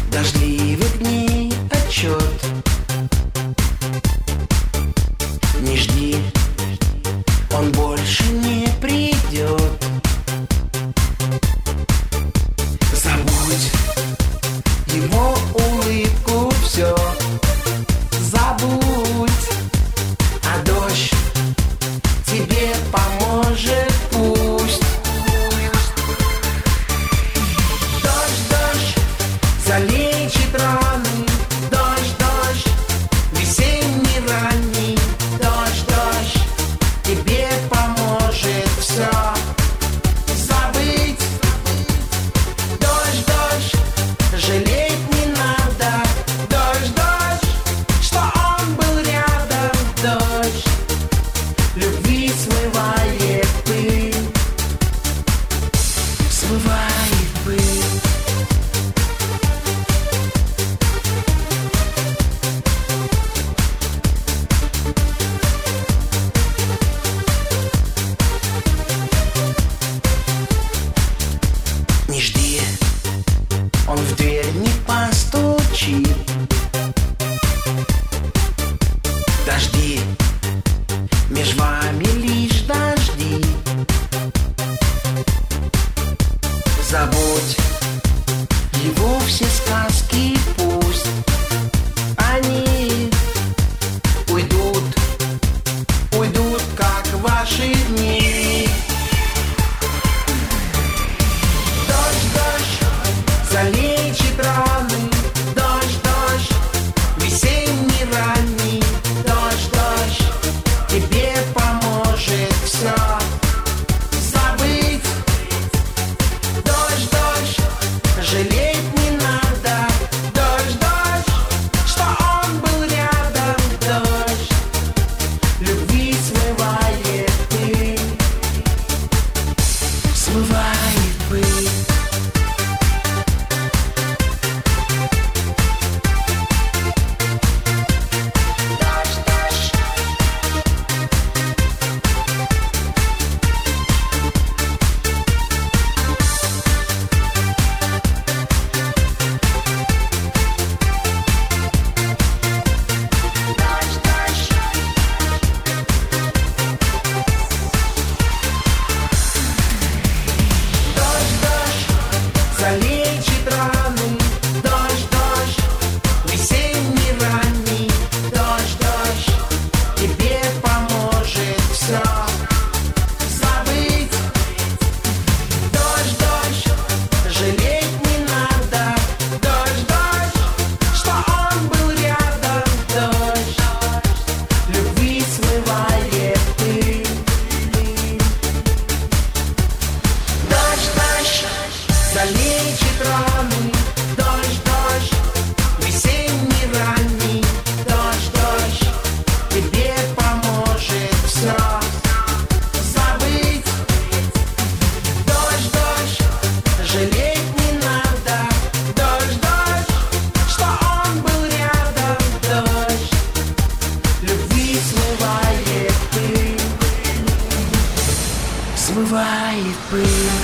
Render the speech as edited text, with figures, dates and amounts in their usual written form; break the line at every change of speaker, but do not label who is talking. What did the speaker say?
Дождливых дней отчет. Не жди, он больше не придет. Забудь его улыбку, все забудь. А дождь тебе поможет, пусть. Дождь, дождь залечит раны. Дождь, дождь весенний ранний. Дождь, дождь тебе поможет все забыть. Дождь, дождь жалеть не надо. Дождь, дождь, что он был рядом. Дождь любви смывает пыль. Смывает пыль. Не жди, он в дверь не постучит. Дожди, меж вами лишь дожди. Забудь его все сказки, пусть они уйдут, уйдут, как ваши дни. Дождь, дождь залечит раны. Дождь, дождь весенний ранний. Дождь, дождь тебе поможет все забыть. Дождь, дождь жалеть не надо. Дождь, дождь, что он был рядом. Дождь любви смывает пыль. Смывает пыль. Дождь, дождь. Дождь, дождь. Дождь, дождь залечит раны. Дождь, дождь весенний ранний. Дождь, дождь тебе поможет все забыть. Дождь, дождь жалеть не надо. Дождь, дождь, что он был рядом. Дождь любви смывает пыль. Дождь, дождь залечит раны. Дождь, дождь весенний ранний. Дождь, дождь тебе поможет все забыть. Дождь, дождь жалеть не надо. Дождь, дождь, что он был рядом. Дождь любви смывает пыль. Смывает пыль.